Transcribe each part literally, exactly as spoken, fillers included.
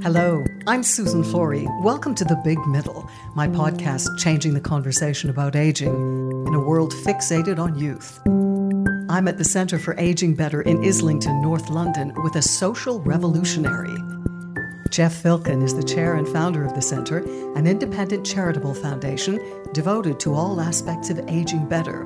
Hello, I'm Susan Flory. Welcome to The Big Middle, my podcast changing the conversation about aging in a world fixated on youth. I'm at the Centre for Aging Better in Islington, North London, with a social revolutionary. Jeff Filkin is the chair and founder of the Centre, an independent charitable foundation devoted to all aspects of aging better.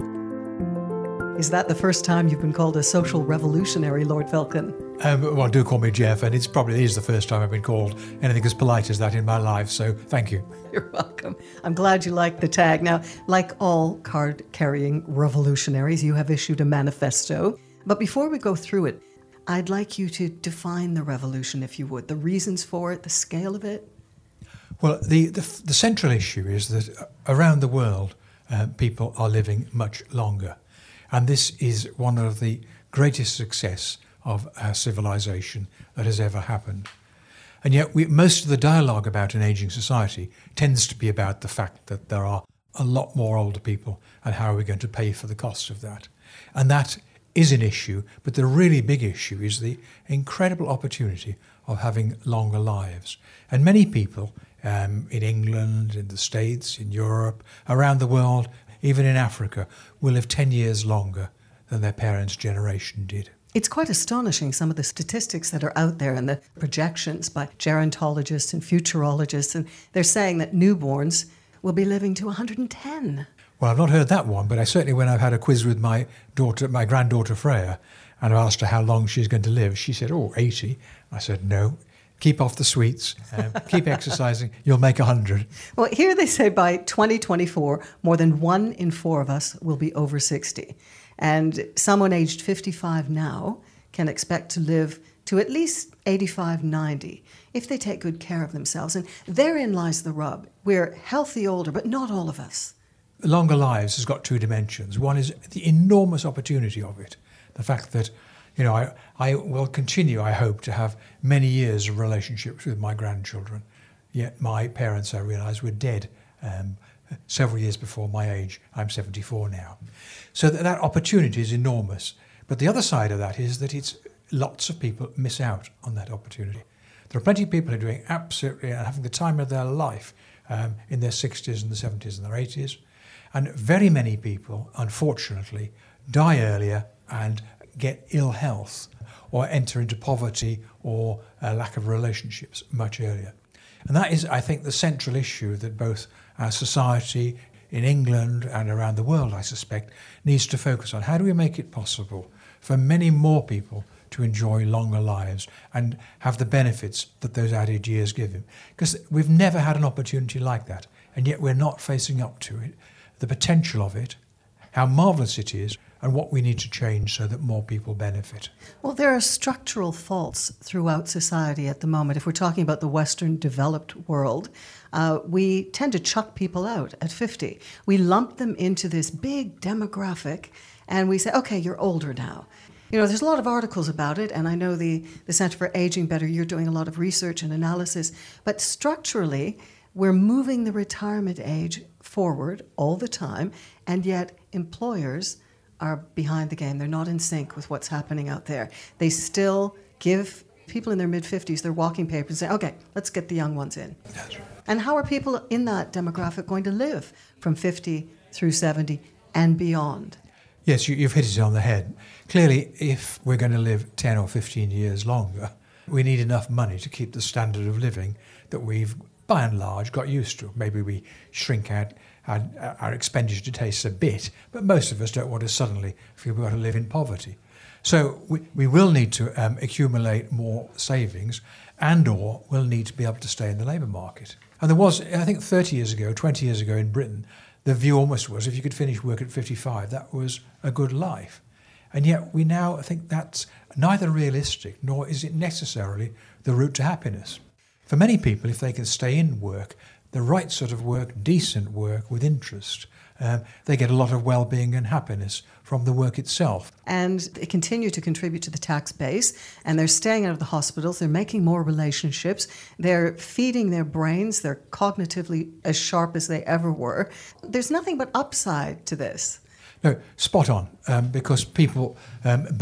Is that the first time you've been called a social revolutionary, Lord Filkin? Um, well, do call me Jeff, and it's probably is the first time I've been called anything as polite as that in my life, so thank you. You're welcome. I'm glad you like the tag. Now, like all card-carrying revolutionaries, you have issued a manifesto. But before we go through it, I'd like you to define the revolution, if you would, the reasons for it, the scale of it. Well, the, the, the central issue is that around the world, uh, people are living much longer. And this is one of the greatest success of our civilization that has ever happened. And yet we, most of the dialogue about an ageing society tends to be about the fact that there are a lot more older people and how are we going to pay for the cost of that. And that is an issue, but the really big issue is the incredible opportunity of having longer lives. And many people um, in England, in the States, in Europe, around the world, even in Africa, will live ten years longer than their parents' generation did. It's quite astonishing, some of the statistics that are out there and the projections by gerontologists and futurologists, and they're saying that newborns will be living to one hundred ten. Well, I've not heard that one, but I certainly, when I've had a quiz with my daughter, my granddaughter Freya, and I asked her how long she's going to live, she said, oh, eighty. I said, no. Keep off the sweets, um, keep exercising, you'll make one hundred. Well, here they say by twenty twenty-four, more than one in four of us will be over sixty. And someone aged fifty-five now can expect to live to at least eighty-five, ninety if they take good care of themselves. And therein lies the rub. We're healthy older, but not all of us. Longer lives has got two dimensions. One is the enormous opportunity of it. The fact that, you know, I, I will continue, I hope, to have many years of relationships with my grandchildren. Yet my parents, I realise, were dead um, several years before my age. I'm seventy-four now. So that, that opportunity is enormous. But the other side of that is that it's lots of people miss out on that opportunity. There are plenty of people who are doing absolutely and having the time of their life um, in their sixties and the seventies and their eighties. And very many people, unfortunately, die earlier and get ill health or enter into poverty or a lack of relationships much earlier. And that is, I think, the central issue that both our society in England and around the world, I suspect, needs to focus on. How do we make it possible for many more people to enjoy longer lives and have the benefits that those added years give them? Because we've never had an opportunity like that, and yet we're not facing up to it. The potential of it, how marvellous it is, and what we need to change so that more people benefit. Well, there are structural faults throughout society at the moment. If we're talking about the Western developed world, uh, we tend to chuck people out at fifty. We lump them into this big demographic and we say, okay, you're older now. You know, there's a lot of articles about it, and I know the, the Centre for Aging Better, you're doing a lot of research and analysis, but structurally, we're moving the retirement age forward all the time, and yet employers are behind the game. They're not in sync with what's happening out there. They still give people in their mid-fifties their walking papers and say, okay, let's get the young ones in. That's right. And how are people in that demographic going to live from fifty through seventy and beyond? Yes, you, you've hit it on the head. Clearly, if we're going to live ten or fifteen years longer, we need enough money to keep the standard of living that we've, by and large, got used to. Maybe we shrink our, our, our expenditure taste a bit, but most of us don't want to suddenly feel we've got to live in poverty. So we, we will need to um, accumulate more savings, and or we'll need to be able to stay in the labour market. And there was, I think thirty years ago, twenty years ago in Britain, the view almost was if you could finish work at fifty-five, that was a good life. And yet we now think that's neither realistic nor is it necessarily the route to happiness. For many people, if they can stay in work, the right sort of work, decent work with interest, um, they get a lot of well-being and happiness from the work itself. And they continue to contribute to the tax base, and they're staying out of the hospitals, they're making more relationships, they're feeding their brains, they're cognitively as sharp as they ever were. There's nothing but upside to this. No, spot on, um, because people, um, both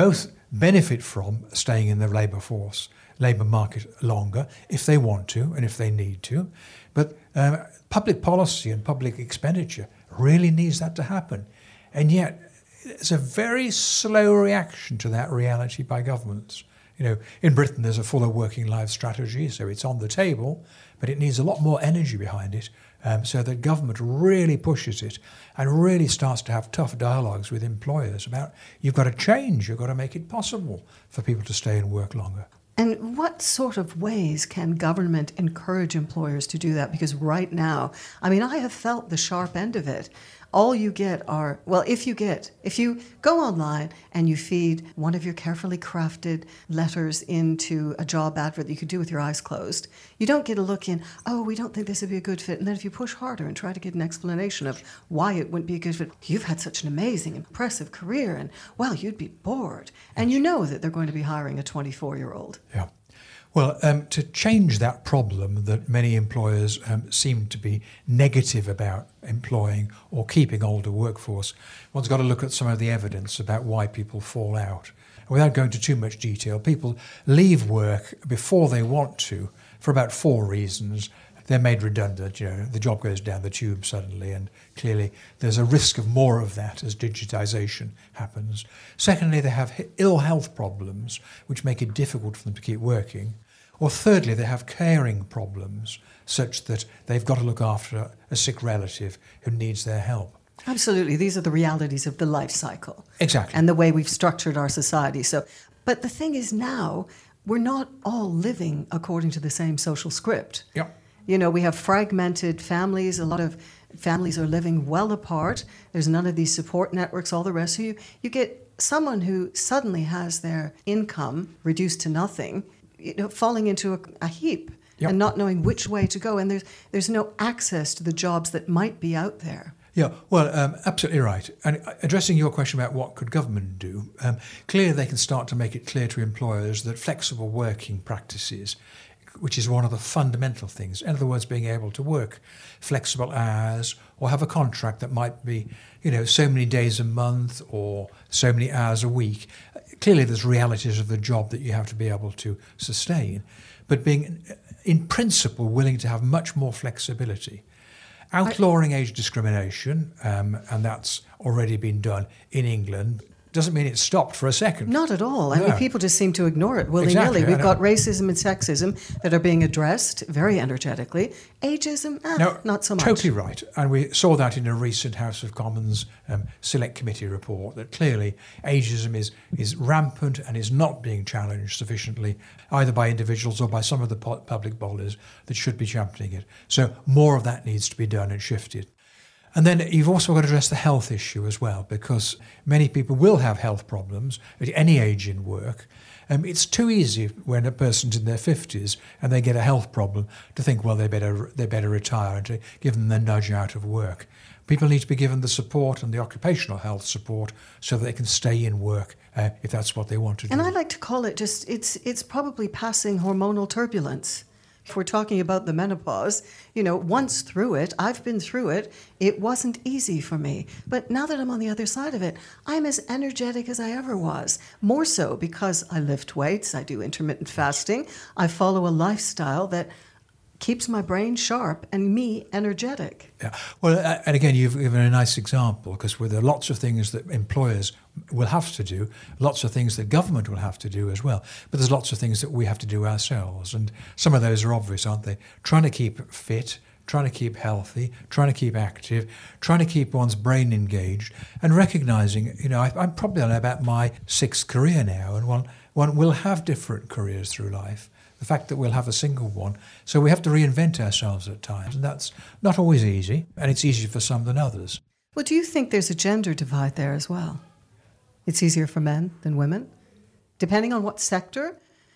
benefit from staying in the labour force, labour market longer if they want to and if they need to. But um, public policy and public expenditure really needs that to happen. And yet it's a very slow reaction to that reality by governments. You know, in Britain there's a fuller working life strategy, so it's on the table, but it needs a lot more energy behind it, um, so that government really pushes it and really starts to have tough dialogues with employers about, you've got to change, you've got to make it possible for people to stay and work longer. And what sort of ways can government encourage employers to do that? Because right now, I mean, I have felt the sharp end of it. All you get are, well, if you get, if you go online and you feed one of your carefully crafted letters into a job advert that you could do with your eyes closed, you don't get a look in, oh, we don't think this would be a good fit. And then if you push harder and try to get an explanation of why it wouldn't be a good fit, you've had such an amazing, impressive career, and, well, you'd be bored. And you know that they're going to be hiring a twenty-four-year-old. Yeah. Well, um, to change that problem that many employers um, seem to be negative about employing or keeping older workforce, one's got to look at some of the evidence about why people fall out. Without going into too much detail, people leave work before they want to for about four reasons. They're made redundant, you know, the job goes down the tube suddenly, and clearly there's a risk of more of that as digitisation happens. Secondly, they have ill health problems, which make it difficult for them to keep working. Or thirdly, they have caring problems, such that they've got to look after a sick relative who needs their help. Absolutely. These are the realities of the life cycle. Exactly. And the way we've structured our society. So, but the thing is now, we're not all living according to the same social script. Yeah. You know, we have fragmented families. A lot of families are living well apart. There's none of these support networks, all the rest. So you, you get someone who suddenly has their income reduced to nothing, you know, falling into a, a heap. Yep. And not knowing which way to go. And there's there's no access to the jobs that might be out there. Yeah, well, um, absolutely right. And addressing your question about what could government do, um, clearly they can start to make it clear to employers that flexible working practices, which is one of the fundamental things, in other words, being able to work flexible hours or have a contract that might be, you know, so many days a month or so many hours a week. Clearly there's realities of the job that you have to be able to sustain, but being in principle willing to have much more flexibility. Outlawing age discrimination, um, and that's already been done in England, doesn't mean it's stopped for a second. Not at all. I no. mean, people just seem to ignore it willy-nilly. Exactly, We've got racism and sexism that are being addressed very energetically. Ageism, eh, no, not so much. Totally right. And we saw that in a recent House of Commons um, Select Committee report, that clearly ageism is, is rampant and is not being challenged sufficiently, either by individuals or by some of the public bodies that should be championing it. So more of that needs to be done and shifted. And then you've also got to address the health issue as well, because many people will have health problems at any age in work. Um, it's too easy when a person's in their fifties and they get a health problem to think, well, they better they better retire, and to give them the nudge out of work. People need to be given the support and the occupational health support so that they can stay in work uh, if that's what they want to do. And I like to call it just, it's it's probably passing hormonal turbulence. If we're talking about the menopause, you know, once through it, I've been through it, it wasn't easy for me. But now that I'm on the other side of it, I'm as energetic as I ever was. More so because I lift weights, I do intermittent fasting, I follow a lifestyle that keeps my brain sharp and me energetic. Yeah. Well, uh, and again, you've given a nice example, because there are lots of things that employers will have to do, lots of things that government will have to do as well. But there's lots of things that we have to do ourselves. And some of those are obvious, aren't they? Trying to keep fit, trying to keep healthy, trying to keep active, trying to keep one's brain engaged, and recognising, you know, I, I'm probably on about my sixth career now, and one, one will have different careers through life. The fact that we'll have a single one. So we have to reinvent ourselves at times, and that's not always easy, and it's easier for some than others. Well, do you think there's a gender divide there as well? It's easier for men than women? Depending on what sector,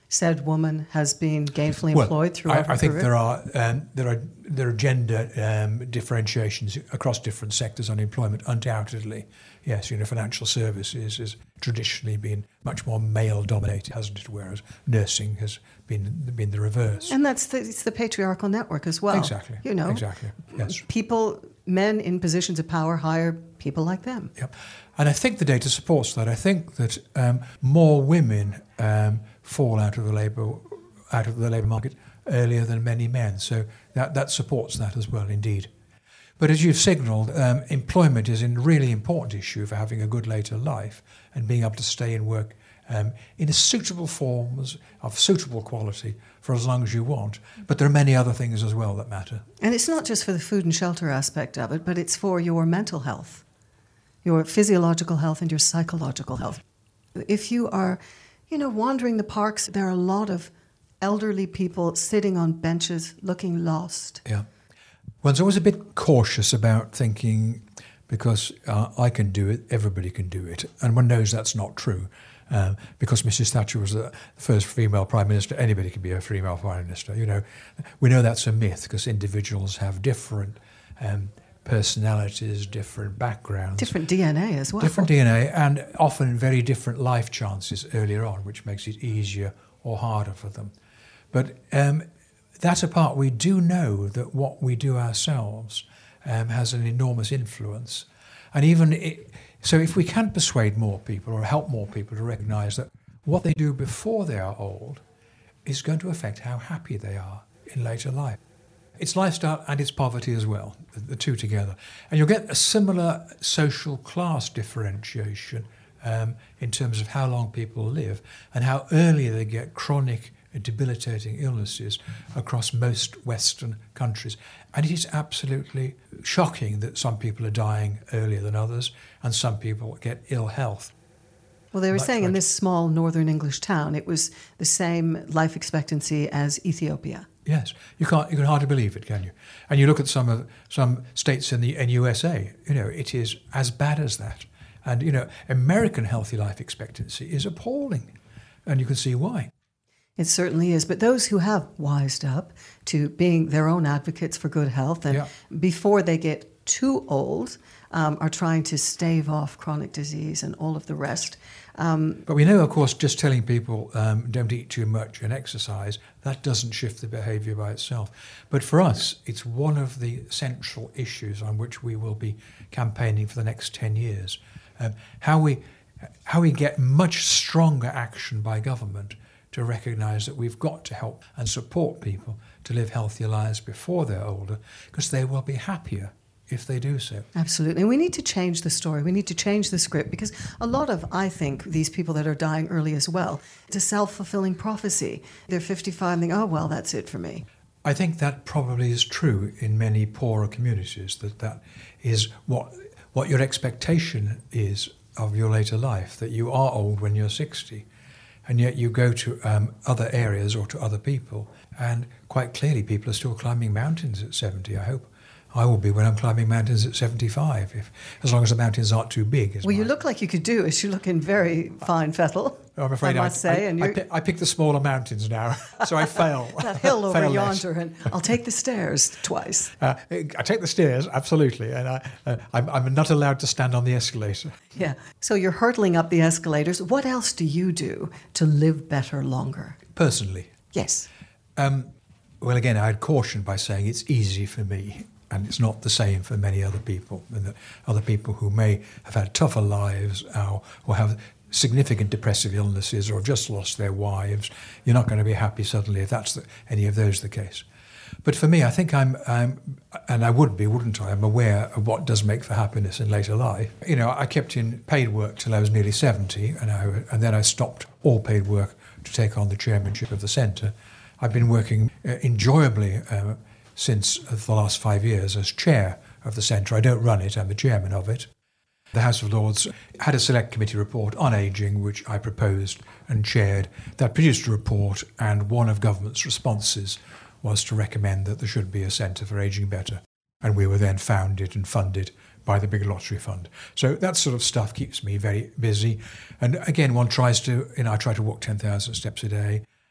said woman has been gainfully well, employed throughout I, her I think career? there are um, there are there are gender um, differentiations across different sectors on employment. Undoubtedly, yes. You know, financial services has traditionally been much more male dominated, hasn't it? Whereas nursing has been been the reverse. And that's the, it's the patriarchal network as well. Exactly. You know, exactly. Yes. People, men in positions of power hire people like them. Yep. And I think the data supports that. I think that um, more women um, fall out of the labour out of the labour market earlier than many men. So that, that supports that as well, indeed. But as you've signalled, um, employment is a really important issue for having a good later life and being able to stay in work um, in a suitable forms of suitable quality for as long as you want. But there are many other things as well that matter. And it's not just for the food and shelter aspect of it, but it's for your mental health, your physiological health and your psychological health. If you are, you know, wandering the parks, there are a lot of elderly people sitting on benches looking lost. Yeah. One's always a bit cautious about thinking, because uh, I can do it, everybody can do it. And one knows that's not true. Um, because Missus Thatcher was the first female Prime Minister, anybody can be a female Prime Minister. You know, we know that's a myth because individuals have different um, personalities, different backgrounds. Different D N A as well. Different D N A, and often very different life chances earlier on, which makes it easier or harder for them. But um, that apart, we do know that what we do ourselves um, has an enormous influence. And even it, so if we can persuade more people or help more people to recognise that what they do before they are old is going to affect how happy they are in later life. It's lifestyle and it's poverty as well, the, the two together. And you'll get a similar social class differentiation um, in terms of how long people live and how early they get chronic debilitating illnesses across most Western countries. And it is absolutely shocking that some people are dying earlier than others and some people get ill health. Well, they were Much saying like in this small northern English town, it was the same life expectancy as Ethiopia. Yes, you can't. You can hardly believe it, can you? And you look at some of some states in the in U S A. You know, it is as bad as that. And you know, American healthy life expectancy is appalling, and you can see why. It certainly is. But those who have wised up to being their own advocates for good health and Yeah. before they get too old um, are trying to stave off chronic disease and all of the rest. Um, But we know, of course, just telling people um, don't eat too much and exercise, that doesn't shift the behaviour by itself. But for us, it's one of the central issues on which we will be campaigning for the next ten years. Um, how we how we get much stronger action by government to recognise that we've got to help and support people to live healthier lives before they're older, because they will be happier if they do so. Absolutely. And we need to change the story. We need to change the script, because a lot of, I think, these people that are dying early as well, it's a self-fulfilling prophecy. They're fifty-five and think, oh, well, that's it for me. I think that probably is true in many poorer communities, that that is what what your expectation is of your later life, that you are old when you're sixty. And yet you go to um, other areas or to other people, and quite clearly people are still climbing mountains at seventy, I hope. I will be when I'm climbing mountains at seventy-five, if as long as the mountains aren't too big. Well, you look like you could do it. You look in very fine fettle, I'm afraid I I, must say. I, and I, you're, pick, I pick the smaller mountains now, so I fail. that hill over fail less. yonder, and I'll take the stairs twice. Uh, I take the stairs, absolutely, and I, uh, I'm, I'm not allowed to stand on the escalator. Yeah. So you're hurtling up the escalators. What else do you do to live better longer? Personally, Yes. um, well, again, I'd caution by saying it's easy for me, and it's not the same for many other people, and that other people who may have had tougher lives or, or have significant depressive illnesses or just lost their wives, you're not going to be happy suddenly if that's the, any of those the case. But for me, I think I'm, I'm, and I would be, wouldn't I? I'm aware of what does make for happiness in later life. You know, I kept in paid work till I was nearly seventy, and, I, and then I stopped all paid work to take on the chairmanship of the centre. I've been working uh, enjoyably uh, since the last five years as chair of the centre. I don't run it, I'm the chairman of it. The House of Lords had a select committee report on ageing, which I proposed and chaired. That produced a report, and one of government's responses was to recommend that there should be a centre for ageing better. And we were then founded and funded by the Big Lottery Fund. So that sort of stuff keeps me very busy. And again, one tries to, you know, I try to walk ten thousand steps a day.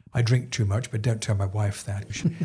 I drink too much, but don't tell my wife that.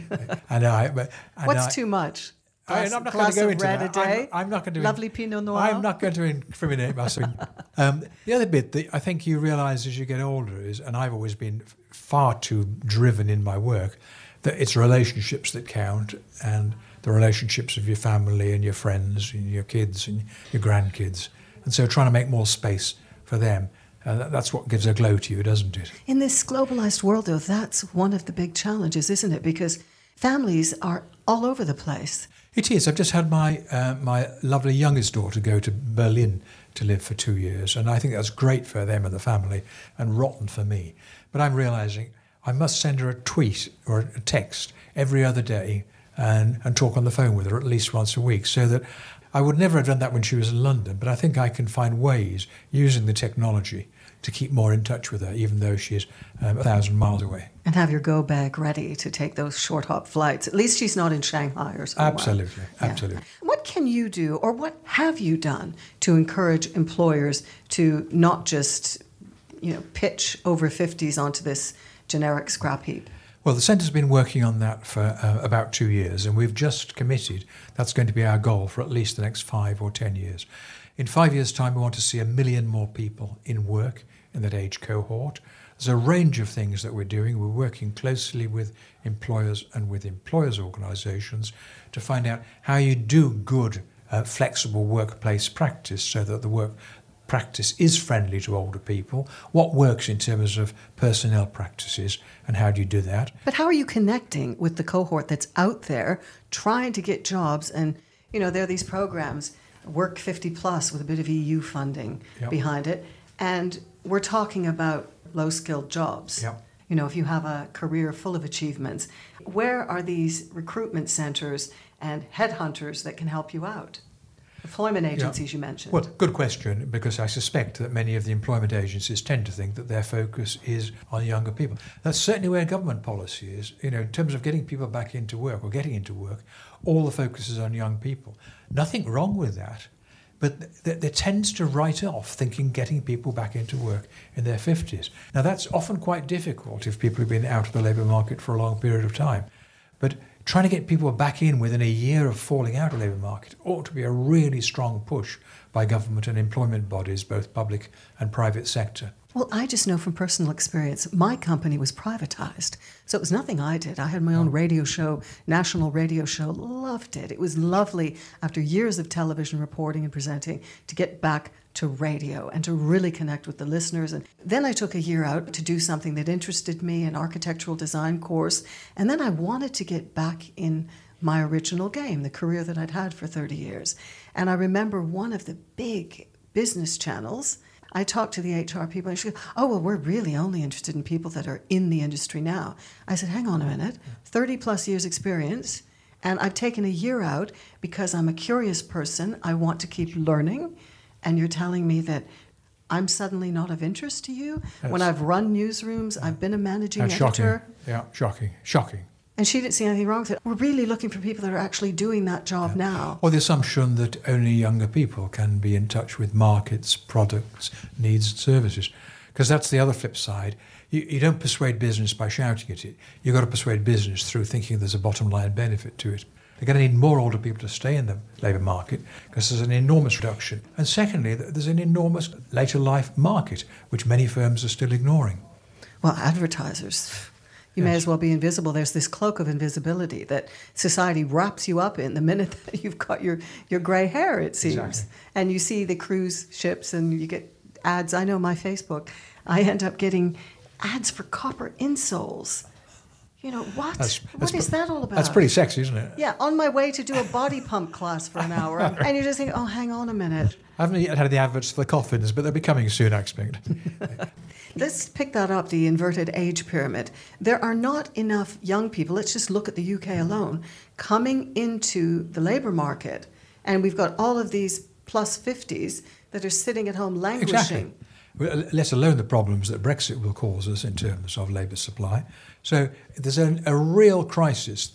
and I, but, and What's I, too much? I, Glass, I'm not glass going to go of into red that. a day? I'm, I'm not going to. Lovely Pinot Noir? I'm not going to incriminate myself. um, the other bit that I think you realise as you get older is, and I've always been far too driven in my work, that it's relationships that count, and the relationships of your family and your friends and your kids and your grandkids. And so trying to make more space for them. Uh, that, that's what gives a glow to you, doesn't it? In this globalized world, though, that's one of the big challenges, isn't it? Because families are all over the place. It is. I've just had my uh, my lovely youngest daughter go to Berlin to live for two years, and I think that's great for them and the family, and rotten for me. But I'm realising I must send her a tweet or a text every other day and, and talk on the phone with her at least once a week, so that I would never have done that when she was in London, but I think I can find ways, using the technology, to keep more in touch with her, even though she's um, a thousand miles away. And have your go bag ready to take those short hop flights. At least she's not in Shanghai or somewhere. Absolutely, Yeah. absolutely. What can you do, or what have you done to encourage employers to not just, you know, pitch over fifties onto this generic scrap heap? Well, the Centre's been working on that for uh, about two years, and we've just committed that's going to be our goal for at least the next five or ten years. In five years' time, we want to see a million more people in work in that age cohort. There's a range of things that we're doing. We're working closely with employers and with employers' organisations to find out how you do good, uh, flexible workplace practice so that the work practice is friendly to older people, what works in terms of personnel practices, and how do you do that? But how are you connecting with the cohort that's out there trying to get jobs? And, you know, there are these programs, Work fifty plus, with a bit of E U funding Yep. behind it. And we're talking about low-skilled jobs. Yep. You know, if you have a career full of achievements, where are these recruitment centres and headhunters that can help you out? Employment agencies, Yeah. you mentioned. Well, good question, because I suspect that many of the employment agencies tend to think that their focus is on younger people. That's certainly where government policy is. You know, in terms of getting people back into work or getting into work, all the focus is on young people. Nothing wrong with that, but th- there tends to write off thinking getting people back into work in their fifties. Now, that's often quite difficult if people have been out of the labour market for a long period of time. But trying to get people back in within a year of falling out of the labour market ought to be a really strong push by government and employment bodies, both public and private sector. Well, I just know from personal experience, my company was privatized. So it was nothing I did. I had my own radio show, national radio show, loved it. It was lovely after years of television reporting and presenting to get back to radio and to really connect with the listeners. And then I took a year out to do something that interested me, an architectural design course. And then I wanted to get back in my original game, the career that I'd had for thirty years. And I remember one of the big business channels, I talked to the H R people and she goes, oh, well, we're really only interested in people that are in the industry now. I said, hang on a minute, thirty plus years experience, and I've taken a year out because I'm a curious person. I want to keep learning. And you're telling me that I'm suddenly not of interest to you? That's, when I've run newsrooms, I've been a managing that's editor. Shocking. Yeah, shocking, shocking. And she didn't see anything wrong with it. We're really looking for people that are actually doing that job yeah. now. Or the assumption that only younger people can be in touch with markets, products, needs and services. Because that's the other flip side. You, you don't persuade business by shouting at it. You've got to persuade business through thinking there's a bottom line benefit to it. They're going to need more older people to stay in the labour market because there's an enormous reduction. And secondly, there's an enormous later life market, which many firms are still ignoring. Well, advertisers, you yes. may as well be invisible. There's this cloak of invisibility that society wraps you up in the minute that you've got your, your grey hair, it seems. Exactly. And you see the cruise ships and you get ads. I know my Facebook, I end up getting ads for copper insoles. You know, what? That's, that's what is that all about? That's pretty sexy, isn't it? Yeah, on my way to do a body pump class for an hour. And you just think, oh, hang on a minute. I haven't yet had the adverts for the coffins, but they'll be coming soon, I expect. Let's pick that up, the inverted age pyramid. There are not enough young people, let's just look at the U K alone, coming into the labour market. And we've got all of these plus fifties that are sitting at home languishing. Exactly. Let alone the problems that Brexit will cause us in terms of labour supply. So there's a, a real crisis that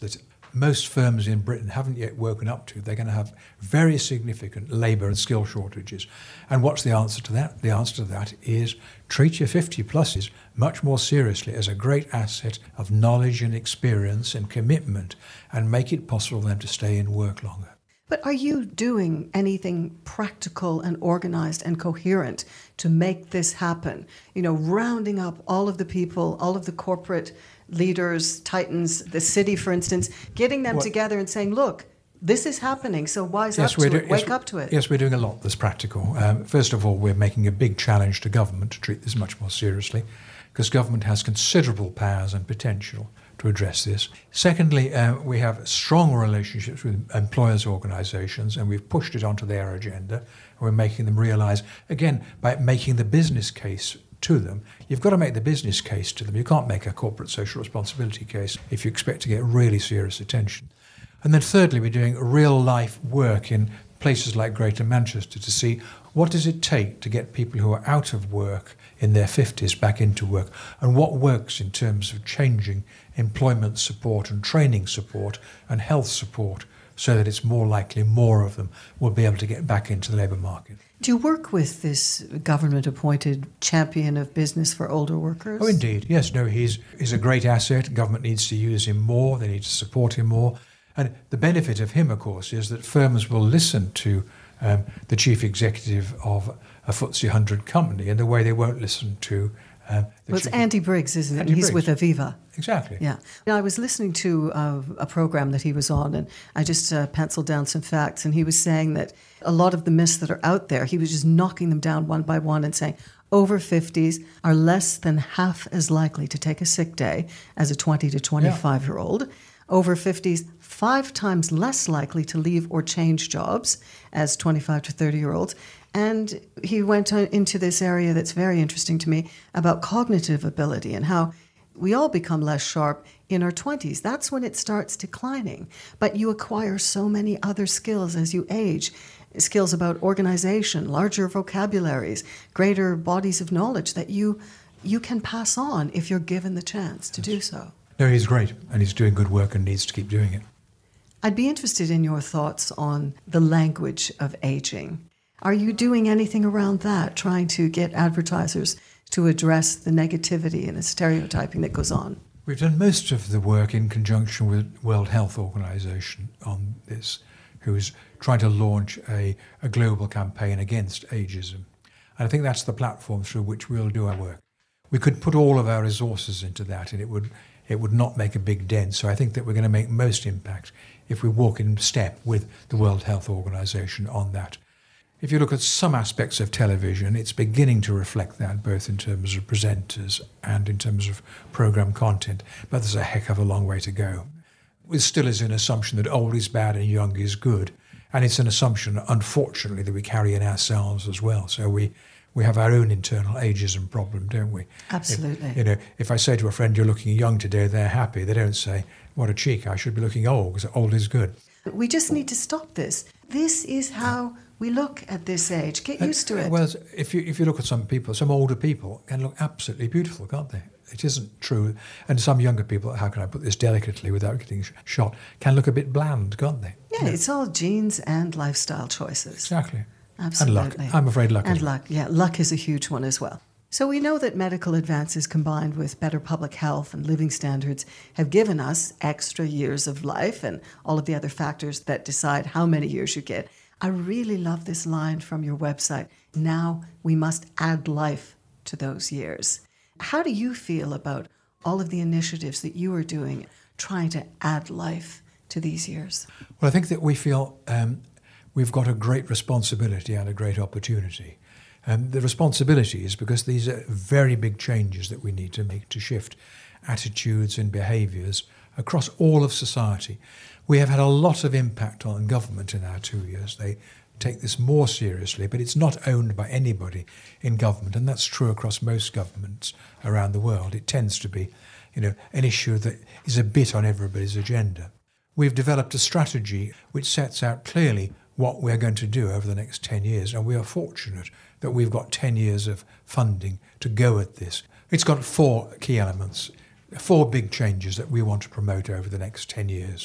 most firms in Britain haven't yet woken up to. They're going to have very significant labour and skill shortages. And what's the answer to that? The answer to that is treat your fifty-pluses much more seriously as a great asset of knowledge and experience and commitment, and make it possible for them to stay in work longer. But are you doing anything practical and organized and coherent to make this happen? You know, rounding up all of the people, all of the corporate leaders, titans, the city, for instance, getting them Well, together and saying, look, this is happening, so wise yes, up to do, it, wake yes, up to it. Yes, we're doing a lot that's practical. Um, first of all, we're making a big challenge to government to treat this much more seriously, because government has considerable powers and potential to address this. Secondly, uh, we have strong relationships with employers' organisations, and we've pushed it onto their agenda. And we're making them realise, again, by making the business case to them. You've got to make the business case to them. You can't make a corporate social responsibility case if you expect to get really serious attention. And then thirdly, we're doing real-life work in places like Greater Manchester to see what does it take to get people who are out of work in their fifties back into work, and what works in terms of changing employment support and training support and health support so that it's more likely more of them will be able to get back into the labour market. Do you work with this government-appointed champion of business for older workers? Oh, indeed. Yes, no, he's, he's a great asset. Government needs to use him more. They need to support him more. And the benefit of him, of course, is that firms will listen to um, the chief executive of a F T S E one hundred company in the way they won't listen to um, the well, it's chief Andy Briggs, isn't it? Andy He's Briggs. with Aviva. Exactly. Yeah. Now, I was listening to uh, a program that he was on, and I just uh, penciled down some facts, and he was saying that a lot of the myths that are out there, he was just knocking them down one by one and saying over fifties are less than half as likely to take a sick day as a twenty to twenty-five-year-old. Over fifties, five times less likely to leave or change jobs as twenty-five to thirty-year-olds. And he went on into this area that's very interesting to me about cognitive ability and how we all become less sharp in our twenties. That's when it starts declining. But you acquire so many other skills as you age. Skills about organization, larger vocabularies, greater bodies of knowledge that you you can pass on if you're given the chance to do so. No, he's great, and he's doing good work and needs to keep doing it. I'd be interested in your thoughts on the language of aging. Are you doing anything around that, trying to get advertisers to address the negativity and the stereotyping that goes on? We've done most of the work in conjunction with World Health Organization on this, who is trying to launch a, a global campaign against ageism. And I think that's the platform through which we'll do our work. We could put all of our resources into that, and it would it would not make a big dent. So I think that we're going to make most impact if we walk in step with the World Health Organization on that. If you look at some aspects of television, it's beginning to reflect that, both in terms of presenters and in terms of programme content, but there's a heck of a long way to go. It still is an assumption that old is bad and young is good, and it's an assumption, unfortunately, that we carry in ourselves as well. So we we have our own internal ageism problem, don't we? Absolutely. If, you know, if I say to a friend, you're looking young today, they're happy. They don't say, what a cheek, I should be looking old, because old is good. We just need to stop this. This is how we look at this age. Get used to it. Well, if you if you look at some people, some older people can look absolutely beautiful, can't they? It isn't true. And some younger people, how can I put this delicately without getting sh- shot, can look a bit bland, can't they? Yeah, yeah, it's all genes and lifestyle choices. Exactly. Absolutely. And luck. I'm afraid luck And is luck, yeah. Luck is a huge one as well. So we know that medical advances combined with better public health and living standards have given us extra years of life and all of the other factors that decide how many years you get. I really love this line from your website. Now we must add life to those years. How do you feel about all of the initiatives that you are doing, trying to add life to these years? Well, I think that we feel um, we've got a great responsibility and a great opportunity. And the responsibility is because these are very big changes that we need to make to shift attitudes and behaviours across all of society. We have had a lot of impact on government in our two years. They take this more seriously, but it's not owned by anybody in government, and that's true across most governments around the world. It tends to be, you know, an issue that is a bit on everybody's agenda. We've developed a strategy which sets out clearly what we're going to do over the next ten years, and we are fortunate that we've got ten years of funding to go at this. It's got four key elements, four big changes that we want to promote over the next ten years.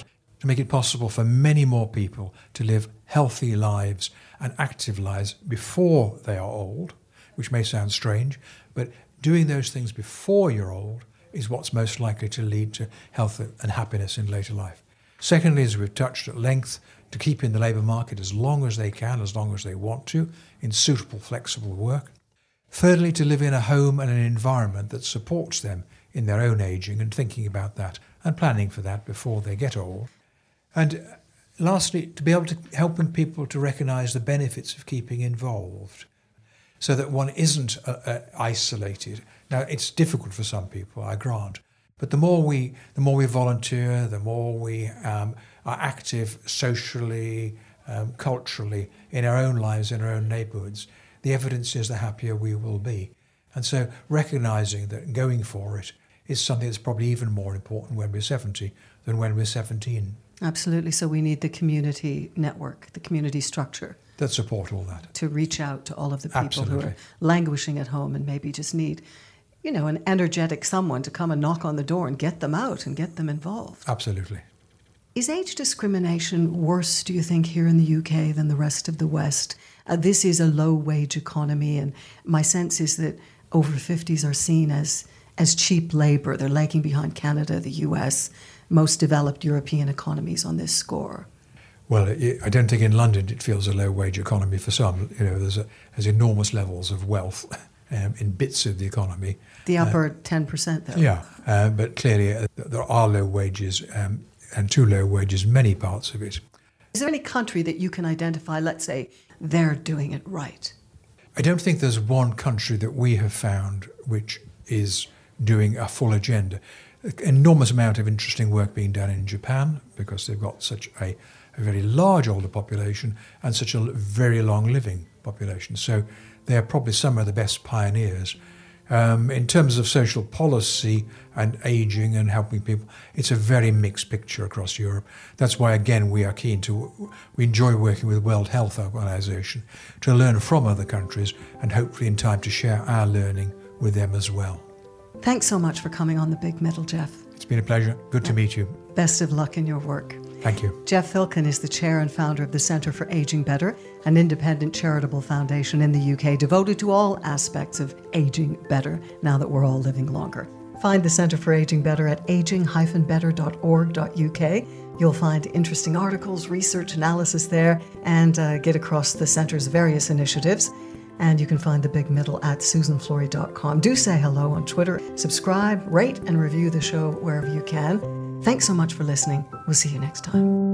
to make it possible for many more people to live healthy lives and active lives before they are old, which may sound strange, but doing those things before you're old is what's most likely to lead to health and happiness in later life. Secondly, as we've touched at length, to keep in the labour market as long as they can, as long as they want to, in suitable, flexible work. Thirdly, to live in a home and an environment that supports them in their own ageing and thinking about that and planning for that before they get old. And lastly, to be able to helping people to recognise the benefits of keeping involved so that one isn't uh, uh, isolated. Now, it's difficult for some people, I grant, but the more we the more we volunteer, the more we um, are active socially, um, culturally, in our own lives, in our own neighbourhoods, the evidence is the happier we will be. And so recognising that going for it is something that's probably even more important when we're seventy than when we're seventeen. Absolutely. So we need the community network, the community structure. That support all that. To reach out to all of the people Absolutely. who are languishing at home and maybe just need, you know, an energetic someone to come and knock on the door and get them out and get them involved. Absolutely. Is age discrimination worse, do you think, here in the U K than the rest of the West? Uh, this is a low-wage economy, and my sense is that over fifties are seen as, as cheap labour. They're lagging behind Canada, the U S, most developed European economies on this score. Well, I don't think in London it feels a low-wage economy for some. You know, there's, a, there's enormous levels of wealth um, in bits of the economy. The upper uh, ten percent, though. Yeah, uh, but clearly uh, there are low wages um, and too low wages in many parts of it. Is there any country that you can identify, let's say, they're doing it right? I don't think there's one country that we have found which is doing a full agenda. An enormous amount of interesting work being done in Japan because they've got such a, a very large older population and such a very long living population. So they're probably some of the best pioneers. Um, in terms of social policy and ageing and helping people, it's a very mixed picture across Europe. That's why, again, we are keen to, we enjoy working with World Health Organization to learn from other countries and hopefully in time to share our learning with them as well. Thanks so much for coming on The Big Middle, Jeff. It's been a pleasure. Good to meet you. Best of luck in your work. Thank you. Jeff Filkin is the chair and founder of the Centre for Aging Better, an independent charitable foundation in the U K devoted to all aspects of aging better now that we're all living longer. Find the Centre for Aging Better at aging dash better dot org dot U K. You'll find interesting articles, research, analysis there, and uh, get across the Centre's various initiatives. And you can find The Big Middle at susan flory dot com. Do say hello on Twitter, subscribe, rate, and review the show wherever you can. Thanks so much for listening. We'll see you next time.